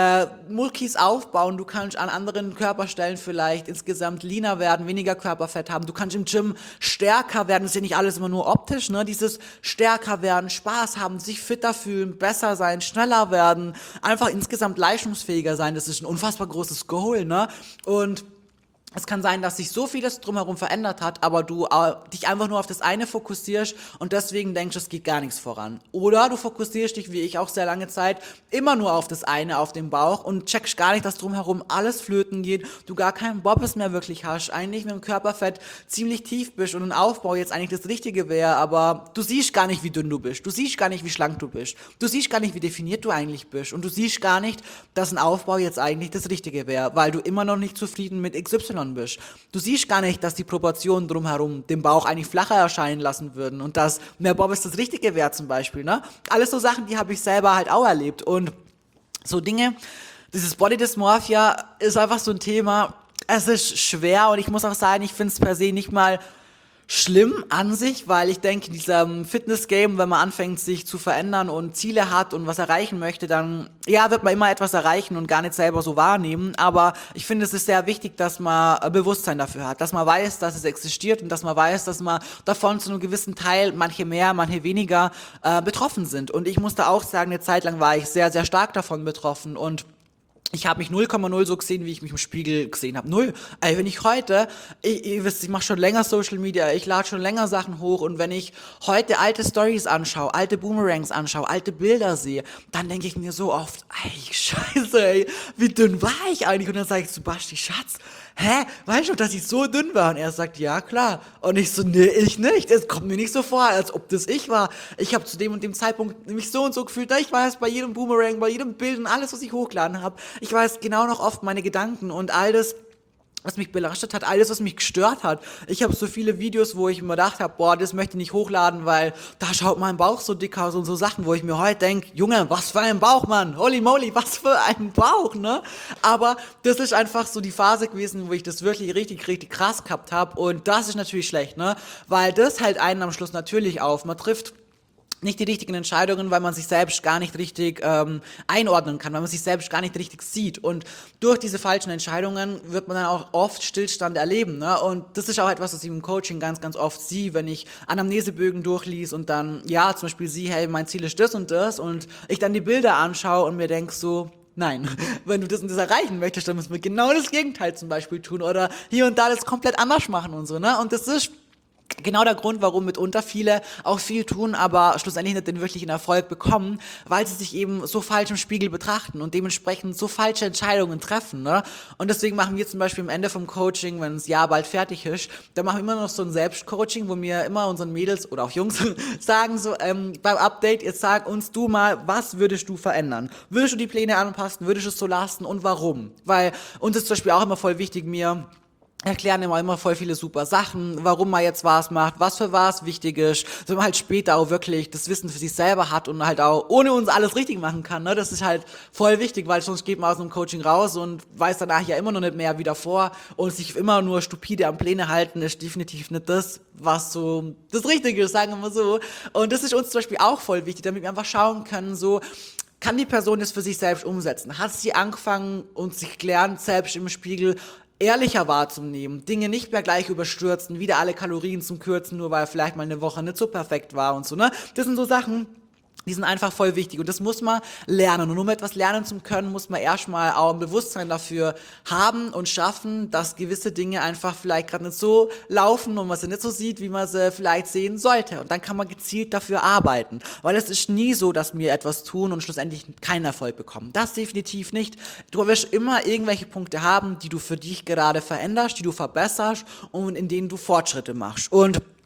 Mulkis aufbauen. Du kannst an anderen Körperstellen vielleicht insgesamt leaner werden, weniger Körperfett haben. Du kannst im Gym stärker werden. Das ist ja nicht alles immer nur optisch, ne? Dieses stärker werden, Spaß haben, sich fitter fühlen, besser sein, schneller werden, einfach insgesamt leistungsfähiger sein. Das ist ein unfassbar großes Goal, ne? Und es kann sein, dass sich so vieles drumherum verändert hat, aber du dich einfach nur auf das eine fokussierst und deswegen denkst, es geht gar nichts voran. Oder du fokussierst dich, wie ich auch sehr lange Zeit, immer nur auf das eine, auf den Bauch und checkst gar nicht, dass drumherum alles flöten geht, du gar keinen Bobbes mehr wirklich hast, eigentlich mit dem Körperfett ziemlich tief bist und ein Aufbau jetzt eigentlich das Richtige wäre, aber du siehst gar nicht, wie dünn du bist, du siehst gar nicht, wie schlank du bist, du siehst gar nicht, wie definiert du eigentlich bist und du siehst gar nicht, dass ein Aufbau jetzt eigentlich das Richtige wäre, weil du immer noch nicht zufrieden mit XY bist. Du siehst gar nicht, dass die Proportionen drumherum den Bauch eigentlich flacher erscheinen lassen würden und dass mehr Bobbes das Richtige wäre zum Beispiel, ne? Alles so Sachen, die habe ich selber halt auch erlebt und so Dinge, dieses Body Dysmorphia ist einfach so ein Thema, es ist schwer und ich muss auch sagen, ich finde es per se nicht mal schlimm an sich, weil ich denke, in diesem Fitness-Game, wenn man anfängt, sich zu verändern und Ziele hat und was erreichen möchte, dann, ja, wird man immer etwas erreichen und gar nicht selber so wahrnehmen, aber ich finde, es ist sehr wichtig, dass man ein Bewusstsein dafür hat, dass man weiß, dass es existiert und dass man weiß, dass man davon zu einem gewissen Teil, manche mehr, manche weniger, betroffen sind und ich musste auch sagen, eine Zeit lang war ich sehr, sehr stark davon betroffen und ich habe mich 0,0 so gesehen, wie ich mich im Spiegel gesehen habe. Null. Also wenn ich heute, ihr wisst, ich mache schon länger Social Media, ich lade schon länger Sachen hoch und wenn ich heute alte Stories anschaue, alte Boomerangs anschaue, alte Bilder sehe, dann denke ich mir so oft, ey, scheiße, ey, wie dünn war ich eigentlich? Und dann sage ich zu Basti, Schatz, weißt du, dass ich so dünn war? Und er sagt, ja, klar. Und ich so, nee, ich nicht. Es kommt mir nicht so vor, als ob das ich war. Ich habe zu dem und dem Zeitpunkt mich so und so gefühlt. Ich weiß bei jedem Boomerang, bei jedem Bild und alles, was ich hochgeladen habe. Ich weiß genau noch oft meine Gedanken und all das, was mich belastet hat, alles, was mich gestört hat. Ich habe so viele Videos, wo ich mir gedacht habe, boah, das möchte ich nicht hochladen, weil da schaut mein Bauch so dick aus und so Sachen, wo ich mir heute denke, Junge, was für ein Bauch, Mann, holy moly, was für ein Bauch, ne? Aber das ist einfach so die Phase gewesen, wo ich das wirklich richtig, richtig krass gehabt habe und das ist natürlich schlecht, ne? Weil das hält einen am Schluss natürlich auf. Man trifft nicht die richtigen Entscheidungen, weil man sich selbst gar nicht richtig einordnen kann, weil man sich selbst gar nicht richtig sieht. Und durch diese falschen Entscheidungen wird man dann auch oft Stillstand erleben. Ne? Und das ist auch etwas, was ich im Coaching ganz, ganz oft sehe, wenn ich Anamnesebögen durchlies und dann, ja, zum Beispiel sehe, hey, mein Ziel ist das und ich dann die Bilder anschaue und mir denke so, nein, wenn du das und das erreichen möchtest, dann müssen wir genau das Gegenteil zum Beispiel tun oder hier und da das komplett anders machen und so. Ne? Und das ist genau der Grund, warum mitunter viele auch viel tun, aber schlussendlich nicht den wirklichen Erfolg bekommen, weil sie sich eben so falsch im Spiegel betrachten und dementsprechend so falsche Entscheidungen treffen. Ne? Und deswegen machen wir zum Beispiel am Ende vom Coaching, wenn das Jahr bald fertig ist, dann machen wir immer noch so ein Selbstcoaching, wo wir immer unseren Mädels oder auch Jungs sagen so, beim Update, jetzt sag uns du mal, was würdest du verändern? Würdest du die Pläne anpassen? Würdest du es so lassen? Und warum? Weil uns ist zum Beispiel auch immer voll wichtig, mir erklären immer voll viele super Sachen, warum man jetzt was macht, was für was wichtig ist, so man halt später auch wirklich das Wissen für sich selber hat und halt auch ohne uns alles richtig machen kann, ne? Das ist halt voll wichtig, weil sonst geht man aus einem Coaching raus und weiß danach ja immer noch nicht mehr wie davor und sich immer nur stupide am Pläne halten, ist definitiv nicht das, was so das Richtige ist, sagen wir mal so. Und das ist uns zum Beispiel auch voll wichtig, damit wir einfach schauen können, so, kann die Person das für sich selbst umsetzen? Hat sie angefangen und sich gelernt, selbst im Spiegel ehrlicher wahrzunehmen, Dinge nicht mehr gleich überstürzen, wieder alle Kalorien zum Kürzen, nur weil vielleicht mal eine Woche nicht so perfekt war und so, ne? Das sind so Sachen, die sind einfach voll wichtig und das muss man lernen. Und um etwas lernen zu können, muss man erstmal auch ein Bewusstsein dafür haben und schaffen, dass gewisse Dinge einfach vielleicht gerade nicht so laufen und man sie nicht so sieht, wie man sie vielleicht sehen sollte. Und dann kann man gezielt dafür arbeiten. Weil es ist nie so, dass wir etwas tun und schlussendlich keinen Erfolg bekommen. Das definitiv nicht. Du wirst immer irgendwelche Punkte haben, die du für dich gerade veränderst, die du verbesserst und in denen du Fortschritte machst. Und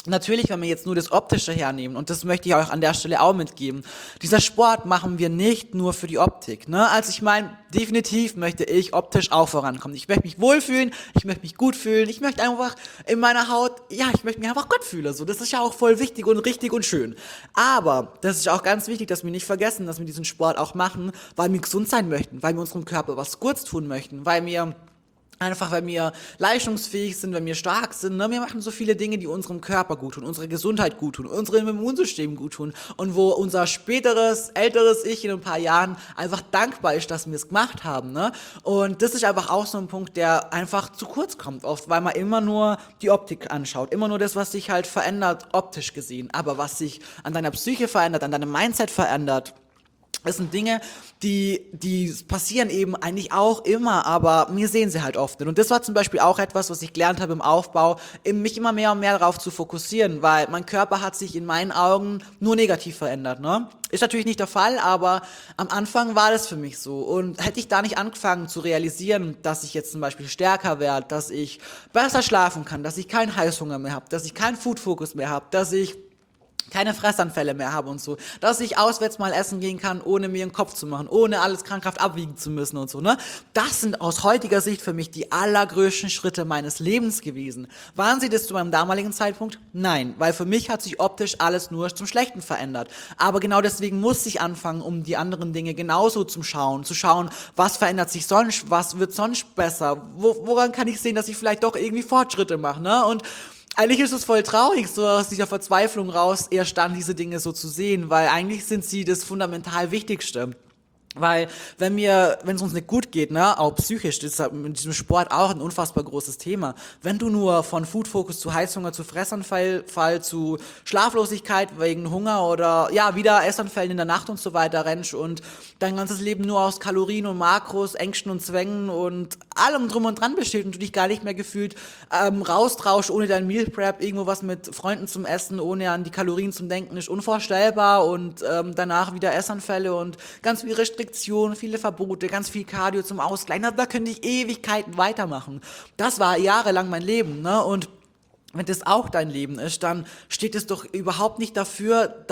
Natürlich, wenn wir jetzt nur das Optische hernehmen, und das möchte ich euch an der Stelle auch mitgeben, dieser Sport machen wir nicht nur für die Optik, ne? Also ich meine, definitiv möchte ich optisch auch vorankommen. Ich möchte mich wohlfühlen, ich möchte mich gut fühlen, ich möchte einfach in meiner Haut, ja, ich möchte mich einfach gut fühlen, so. Das ist ja auch voll wichtig und richtig und schön. Aber, das ist auch ganz wichtig, dass wir nicht vergessen, dass wir diesen Sport auch machen, weil wir gesund sein möchten, weil wir unserem Körper was Gutes tun möchten, weil wir leistungsfähig sind, wenn wir stark sind. Ne? Wir machen so viele Dinge, die unserem Körper gut tun, unsere Gesundheit gut tun, unserem Immunsystem gut tun und wo unser späteres, älteres Ich in ein paar Jahren einfach dankbar ist, dass wir es gemacht haben. Ne? Und das ist einfach auch so ein Punkt, der einfach zu kurz kommt, oft, weil man immer nur die Optik anschaut, immer nur das, was sich halt verändert, optisch gesehen. Aber was sich an deiner Psyche verändert, an deinem Mindset verändert, das sind Dinge, die passieren eben eigentlich auch immer, aber wir sehen sie halt oft nicht. Und das war zum Beispiel auch etwas, was ich gelernt habe im Aufbau, mich immer mehr und mehr darauf zu fokussieren, weil mein Körper hat sich in meinen Augen nur negativ verändert, ne? Ist natürlich nicht der Fall, aber am Anfang war das für mich so. Und hätte ich da nicht angefangen zu realisieren, dass ich jetzt zum Beispiel stärker werde, dass ich besser schlafen kann, dass ich keinen Heißhunger mehr habe, dass ich keinen Food-Fokus mehr habe, dass ich keine Fressanfälle mehr habe und so, dass ich auswärts mal essen gehen kann, ohne mir einen Kopf zu machen, ohne alles krankhaft abwiegen zu müssen und so, ne? Das sind aus heutiger Sicht für mich die allergrößten Schritte meines Lebens gewesen. Waren sie das zu meinem damaligen Zeitpunkt? Nein, weil für mich hat sich optisch alles nur zum Schlechten verändert. Aber genau deswegen muss ich anfangen, um die anderen Dinge genauso zu schauen, was verändert sich sonst, was wird sonst besser, woran kann ich sehen, dass ich vielleicht doch irgendwie Fortschritte mache, ne? Und eigentlich ist es voll traurig, so aus dieser Verzweiflung raus erst dann diese Dinge so zu sehen, weil eigentlich sind sie das fundamental Wichtigste. Weil, wenn es uns nicht gut geht, ne, auch psychisch, das ist mit diesem Sport auch ein unfassbar großes Thema. Wenn du nur von Food-Focus zu Heißhunger, zu Fressanfall, zu Schlaflosigkeit wegen Hunger oder, ja, wieder Essanfällen in der Nacht und so weiter rennst und dein ganzes Leben nur aus Kalorien und Makros, Ängsten und Zwängen und allem drum und dran besteht und du dich gar nicht mehr gefühlt raustrauschst, ohne dein Meal Prep, irgendwo was mit Freunden zum Essen, ohne an die Kalorien zum Denken, ist unvorstellbar und danach wieder Essanfälle und ganz viel Restriktionen, viele Verbote, ganz viel Cardio zum Ausgleich. Da könnte ich Ewigkeiten weitermachen. Das war jahrelang mein Leben, ne? Und wenn das auch dein Leben ist, dann steht es doch überhaupt nicht dafür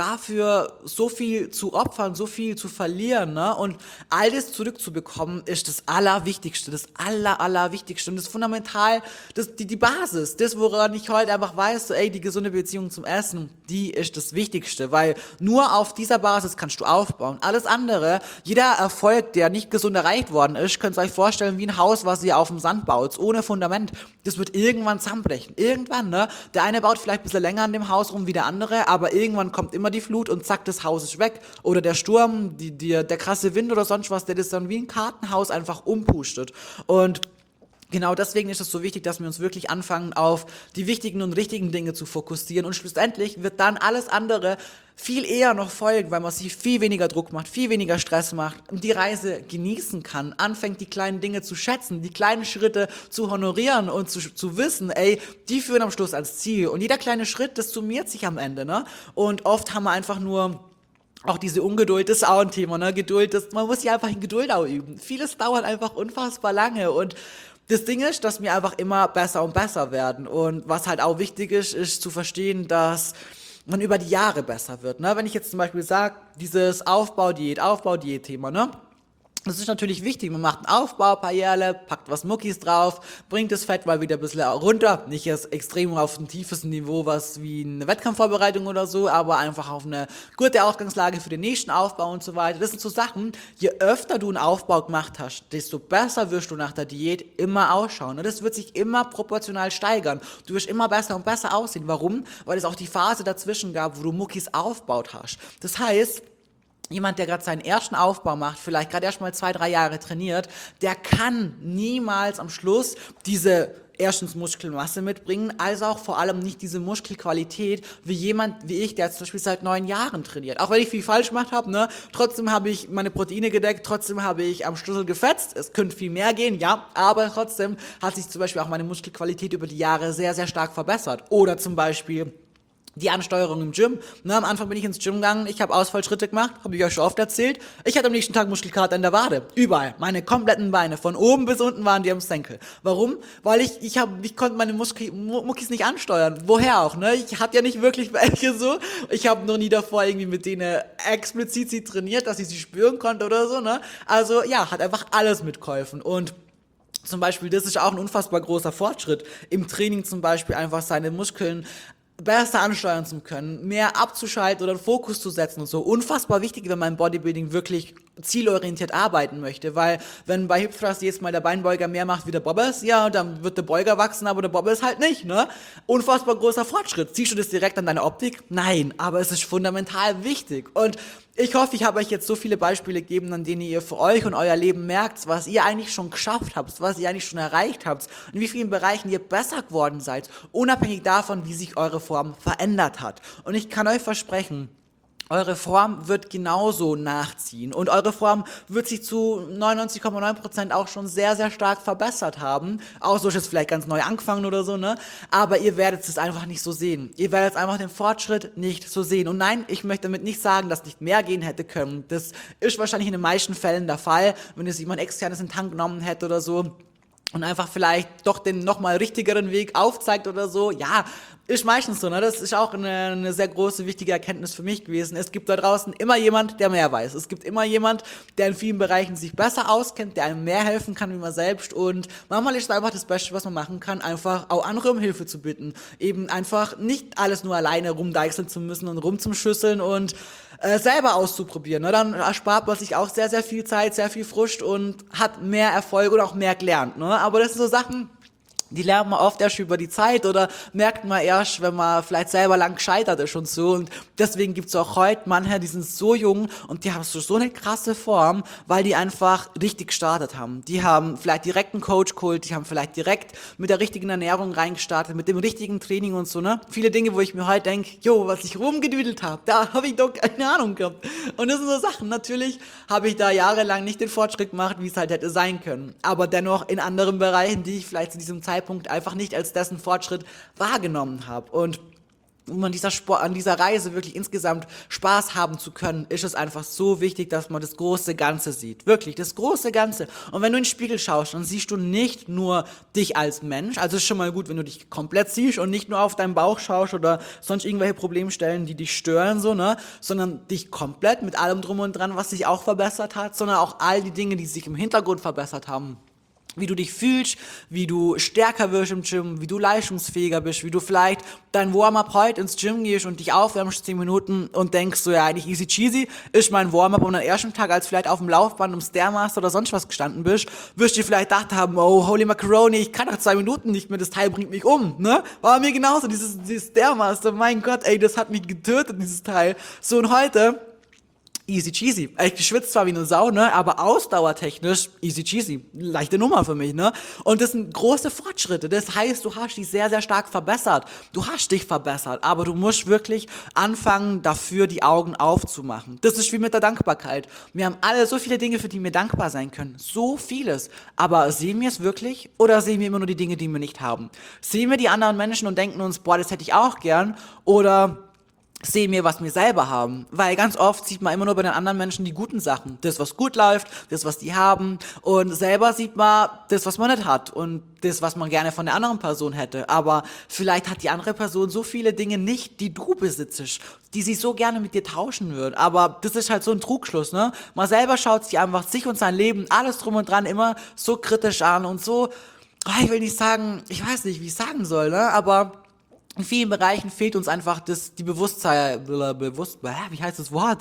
so viel zu opfern, so viel zu verlieren, ne? Und all das zurückzubekommen, ist das Allerwichtigste, das Allerwichtigste. Und das ist fundamental, die Basis, das, woran ich heute einfach weiß, so, ey, die gesunde Beziehung zum Essen, die ist das Wichtigste, weil nur auf dieser Basis kannst du aufbauen. Alles andere, jeder Erfolg, der nicht gesund erreicht worden ist, könnt ihr euch vorstellen, wie ein Haus, was ihr auf dem Sand baut, ohne Fundament. Das wird irgendwann zusammenbrechen. Irgendwann, ne? Der eine baut vielleicht ein bisschen länger an dem Haus rum wie der andere, aber irgendwann kommt immer die Flut und zack, das Haus ist weg. Oder der Sturm, der krasse Wind oder sonst was, der das dann wie ein Kartenhaus einfach umpustet. Und genau deswegen ist es so wichtig, dass wir uns wirklich anfangen, auf die wichtigen und richtigen Dinge zu fokussieren und schlussendlich wird dann alles andere viel eher noch folgen, weil man sich viel weniger Druck macht, viel weniger Stress macht und die Reise genießen kann, anfängt die kleinen Dinge zu schätzen, die kleinen Schritte zu honorieren und zu wissen, ey, die führen am Schluss ans Ziel und jeder kleine Schritt, das summiert sich am Ende, ne? Und oft haben wir einfach nur auch diese Ungeduld, das ist auch ein Thema, ne? Geduld, man muss sich einfach in Geduld auch üben. Vieles dauert einfach unfassbar lange und das Ding ist, dass wir einfach immer besser und besser werden. Und was halt auch wichtig ist, ist zu verstehen, dass man über die Jahre besser wird. Ne? Wenn ich jetzt zum Beispiel sage, dieses Aufbau-Diät-Thema, ne? Das ist natürlich wichtig, man macht einen Aufbau, ein paar Jährle, packt was Muckis drauf, bringt das Fett mal wieder ein bisschen runter, nicht erst extrem auf ein tiefes Niveau, was wie eine Wettkampfvorbereitung oder so, aber einfach auf eine gute Ausgangslage für den nächsten Aufbau und so weiter. Das sind so Sachen, je öfter du einen Aufbau gemacht hast, desto besser wirst du nach der Diät immer ausschauen. Und das wird sich immer proportional steigern. Du wirst immer besser und besser aussehen. Warum? Weil es auch die Phase dazwischen gab, wo du Muckis aufgebaut hast. Das heißt, jemand, der gerade seinen ersten Aufbau macht, vielleicht gerade erst mal 2-3 Jahre trainiert, der kann niemals am Schluss diese erstens Muskelmasse mitbringen, als auch vor allem nicht diese Muskelqualität wie jemand wie ich, der jetzt zum Beispiel seit 9 Jahren trainiert. Auch wenn ich viel falsch gemacht habe, ne, trotzdem habe ich meine Proteine gedeckt, trotzdem habe ich am Schlüssel gefetzt. Es könnte viel mehr gehen, ja, aber trotzdem hat sich zum Beispiel auch meine Muskelqualität über die Jahre sehr, sehr stark verbessert. Oder zum Beispiel die Ansteuerung im Gym. Ne, am Anfang bin ich ins Gym gegangen, ich habe Ausfallschritte gemacht, habe ich euch schon oft erzählt. Ich hatte am nächsten Tag Muskelkater in der Wade. Überall. Meine kompletten Beine. Von oben bis unten waren die am Senkel. Warum? Weil ich konnte meine Muckis nicht ansteuern. Woher auch, ne? Ich hatte ja nicht wirklich welche so. Ich habe noch nie davor irgendwie mit denen explizit sie trainiert, dass ich sie spüren konnte oder so, ne? Also, ja, hat einfach alles mitgeholfen. Und zum Beispiel, das ist auch ein unfassbar großer Fortschritt. Im Training zum Beispiel einfach seine Muskeln besser ansteuern zu können, mehr abzuschalten oder einen Fokus zu setzen und so. Unfassbar wichtig, wenn man im Bodybuilding wirklich zielorientiert arbeiten möchte, weil wenn bei Hip Thrust jetzt mal der Beinbeuger mehr macht wie der Bobbers, ja, dann wird der Beuger wachsen, aber der Bobbers halt nicht, ne? Unfassbar großer Fortschritt. Siehst du das direkt an deiner Optik? Nein, aber es ist fundamental wichtig. Und ich hoffe, ich habe euch jetzt so viele Beispiele gegeben, an denen ihr für euch und euer Leben merkt, was ihr eigentlich schon geschafft habt, was ihr eigentlich schon erreicht habt, in wie vielen Bereichen ihr besser geworden seid, unabhängig davon, wie sich eure Form verändert hat. Und ich kann euch versprechen, eure Form wird genauso nachziehen und eure Form wird sich zu 99,9% auch schon sehr, sehr stark verbessert haben. Auch so ist es vielleicht ganz neu angefangen oder so, ne? Aber ihr werdet es einfach nicht so sehen. Ihr werdet einfach den Fortschritt nicht so sehen. Und nein, ich möchte damit nicht sagen, dass nicht mehr gehen hätte können. Das ist wahrscheinlich in den meisten Fällen der Fall, wenn es jemand externes in den Tank genommen hätte oder so. Und einfach vielleicht doch den nochmal richtigeren Weg aufzeigt oder so. Ja, ist meistens so, ne? Das ist auch eine sehr große, wichtige Erkenntnis für mich gewesen. Es gibt da draußen immer jemand, der mehr weiß. Es gibt immer jemand, der in vielen Bereichen sich besser auskennt, der einem mehr helfen kann wie man selbst. Und manchmal ist es einfach das Beste, was man machen kann, einfach auch andere um Hilfe zu bitten. Eben einfach nicht alles nur alleine rumdeichseln zu müssen und rumzuschüsseln und selber auszuprobieren. Ne? Dann erspart man sich auch sehr, sehr viel Zeit, sehr viel Frust und hat mehr Erfolg und auch mehr gelernt. Ne? Aber das sind so Sachen, die lernt man oft erst über die Zeit oder merkt man erst, wenn man vielleicht selber lang gescheitert ist und so. Und deswegen gibt's auch heute manche, die sind so jung und die haben so eine krasse Form, weil die einfach richtig gestartet haben. Die haben vielleicht direkt einen Coach geholt, die haben vielleicht direkt mit der richtigen Ernährung reingestartet, mit dem richtigen Training und so, ne? Viele Dinge, wo ich mir heute denke, jo, was ich rumgedüdelt habe, da habe ich doch keine Ahnung gehabt. Und das sind so Sachen, natürlich habe ich da jahrelang nicht den Fortschritt gemacht, wie es halt hätte sein können. Aber dennoch in anderen Bereichen, die ich vielleicht zu diesem Zeitpunkt einfach nicht als dessen Fortschritt wahrgenommen habe. Und um an dieser Reise wirklich insgesamt Spaß haben zu können, ist es einfach so wichtig, dass man das große Ganze sieht. Wirklich, das große Ganze. Und wenn du in den Spiegel schaust, dann siehst du nicht nur dich als Mensch, also ist schon mal gut, wenn du dich komplett siehst und nicht nur auf deinen Bauch schaust oder sonst irgendwelche Problemstellen, die dich stören, so, ne, sondern dich komplett mit allem drum und dran, was sich auch verbessert hat, sondern auch all die Dinge, die sich im Hintergrund verbessert haben. Wie du dich fühlst, wie du stärker wirst im Gym, wie du leistungsfähiger bist, wie du vielleicht dein Warm-up heute ins Gym gehst und dich aufwärmst 10 Minuten und denkst so, ja, eigentlich easy cheesy, ist mein Warm-up und am ersten Tag, als vielleicht auf dem Laufband im Stairmaster oder sonst was gestanden bist, wirst du dir vielleicht gedacht haben, oh, holy macaroni, ich kann nach 2 Minuten nicht mehr, das Teil bringt mich um, ne? War mir genauso, dieses Stairmaster, mein Gott, ey, das hat mich getötet, dieses Teil. So, und heute easy cheesy. Ich geschwitzt zwar wie eine Sau, ne, aber ausdauertechnisch easy cheesy. Leichte Nummer für mich, ne? Und das sind große Fortschritte. Das heißt, du hast dich sehr, sehr stark verbessert. Du hast dich verbessert, aber du musst wirklich anfangen, dafür die Augen aufzumachen. Das ist wie mit der Dankbarkeit. Wir haben alle so viele Dinge, für die wir dankbar sein können. So vieles. Aber sehen wir es wirklich oder sehen wir immer nur die Dinge, die wir nicht haben? Sehen wir die anderen Menschen und denken uns, boah, das hätte ich auch gern, oder sehen wir, was wir selber haben. Weil ganz oft sieht man immer nur bei den anderen Menschen die guten Sachen. Das, was gut läuft, das, was die haben. Und selber sieht man das, was man nicht hat. Und das, was man gerne von der anderen Person hätte. Aber vielleicht hat die andere Person so viele Dinge nicht, die du besitzt, die sie so gerne mit dir tauschen würde. Aber das ist halt so ein Trugschluss, ne? Man selber schaut sich einfach sich und sein Leben, alles drum und dran, immer so kritisch an und so, ich will nicht sagen, ich weiß nicht, wie ich sagen soll, ne? Aber in vielen Bereichen fehlt uns einfach die Bewusstsein, wie heißt das Wort?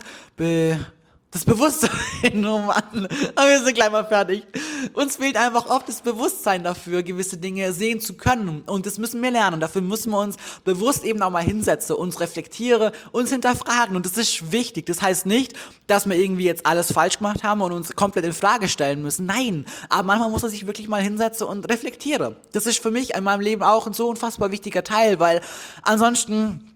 Das Bewusstsein, oh Mann, aber wir sind gleich mal fertig. Uns fehlt einfach oft das Bewusstsein dafür, gewisse Dinge sehen zu können. Und das müssen wir lernen. Und dafür müssen wir uns bewusst eben auch mal hinsetzen, uns reflektieren, uns hinterfragen. Und das ist wichtig. Das heißt nicht, dass wir irgendwie jetzt alles falsch gemacht haben und uns komplett in Frage stellen müssen. Nein. Aber manchmal muss man sich wirklich mal hinsetzen und reflektieren. Das ist für mich in meinem Leben auch ein so unfassbar wichtiger Teil, weil ansonsten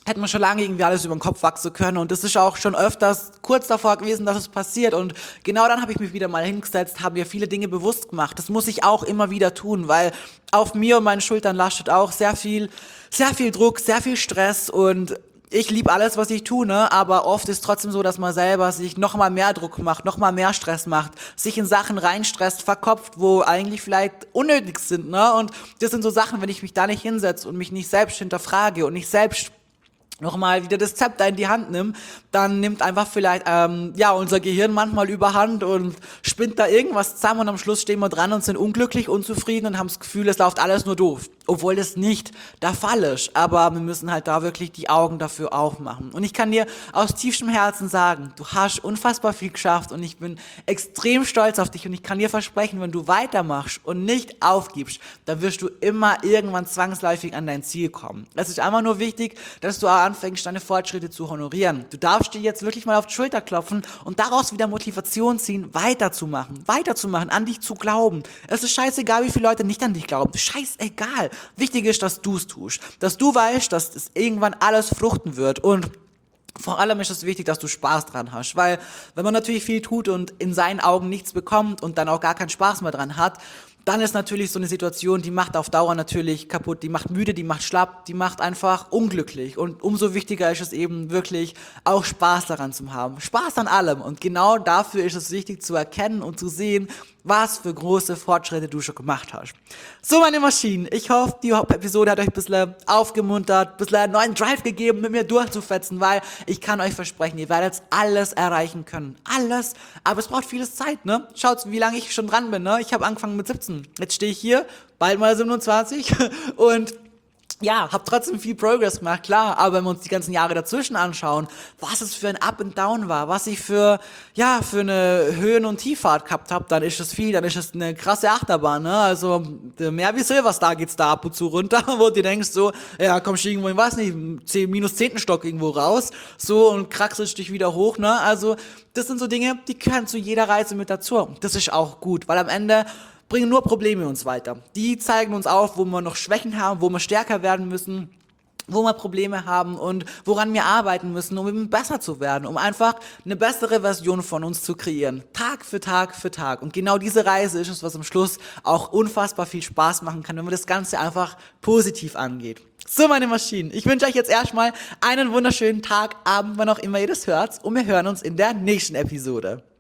hätte man schon lange irgendwie alles über den Kopf wachsen können und das ist auch schon öfters kurz davor gewesen, dass es passiert und genau dann habe ich mich wieder mal hingesetzt, habe mir viele Dinge bewusst gemacht. Das muss ich auch immer wieder tun, weil auf mir und meinen Schultern lastet auch sehr viel Druck, sehr viel Stress und ich liebe alles, was ich tue, ne? Aber oft ist trotzdem so, dass man selber sich noch mal mehr Druck macht, noch mal mehr Stress macht, sich in Sachen reinstresst, verkopft, wo eigentlich vielleicht unnötig sind, ne? Und das sind so Sachen, wenn ich mich da nicht hinsetze und mich nicht selbst hinterfrage und nicht selbst nochmal wieder das Zepter in die Hand nimmt, dann nimmt einfach vielleicht unser Gehirn manchmal überhand und spinnt da irgendwas zusammen und am Schluss stehen wir dran und sind unglücklich, unzufrieden und haben das Gefühl, es läuft alles nur doof. Obwohl das nicht der Fall ist. Aber wir müssen halt da wirklich die Augen dafür aufmachen. Und ich kann dir aus tiefstem Herzen sagen, du hast unfassbar viel geschafft und ich bin extrem stolz auf dich und ich kann dir versprechen, wenn du weitermachst und nicht aufgibst, dann wirst du immer irgendwann zwangsläufig an dein Ziel kommen. Es ist einfach nur wichtig, dass du anfängst, deine Fortschritte zu honorieren. Du darfst dir jetzt wirklich mal auf die Schulter klopfen und daraus wieder Motivation ziehen, weiterzumachen, an dich zu glauben. Es ist scheißegal, wie viele Leute nicht an dich glauben. Scheißegal. Wichtig ist, dass du es tust. Dass du weißt, dass es irgendwann alles fruchten wird und vor allem ist es wichtig, dass du Spaß dran hast, weil wenn man natürlich viel tut und in seinen Augen nichts bekommt und dann auch gar keinen Spaß mehr dran hat, dann ist natürlich so eine Situation, die macht auf Dauer natürlich kaputt, die macht müde, die macht schlapp, die macht einfach unglücklich und umso wichtiger ist es eben wirklich auch Spaß daran zu haben. Spaß an allem und genau dafür ist es wichtig zu erkennen und zu sehen, was für große Fortschritte du schon gemacht hast. So, meine Maschinen, ich hoffe, die Episode hat euch ein bisschen aufgemuntert, ein bisschen einen neuen Drive gegeben, mit mir durchzufetzen, weil ich kann euch versprechen, ihr werdet alles erreichen können. Alles, aber es braucht vieles Zeit, ne? Schaut, wie lange ich schon dran bin, ne? Ich habe angefangen mit 17. Jetzt stehe ich hier, bald mal 27 und ja, hab trotzdem viel Progress gemacht, klar, aber wenn wir uns die ganzen Jahre dazwischen anschauen, was es für ein Up and Down war, was ich für eine Höhen- und Tieffahrt gehabt habe, dann ist es viel, dann ist es eine krasse Achterbahn, ne? Also mehr wie Silverstar geht's da ab und zu runter, wo du denkst so, ja, kommst du irgendwo, ich weiß nicht, -10. Stock irgendwo raus, so und kraxelst dich wieder hoch, ne? Also das sind so Dinge, die gehören zu jeder Reise mit dazu. Das ist auch gut, weil am Ende bringen nur Probleme uns weiter. Die zeigen uns auf, wo wir noch Schwächen haben, wo wir stärker werden müssen, wo wir Probleme haben und woran wir arbeiten müssen, um eben besser zu werden, um einfach eine bessere Version von uns zu kreieren. Tag für Tag für Tag. Und genau diese Reise ist es, was am Schluss auch unfassbar viel Spaß machen kann, wenn man das Ganze einfach positiv angeht. So, meine Maschinen, ich wünsche euch jetzt erstmal einen wunderschönen Tag, Abend, wann auch immer ihr das hört und wir hören uns in der nächsten Episode.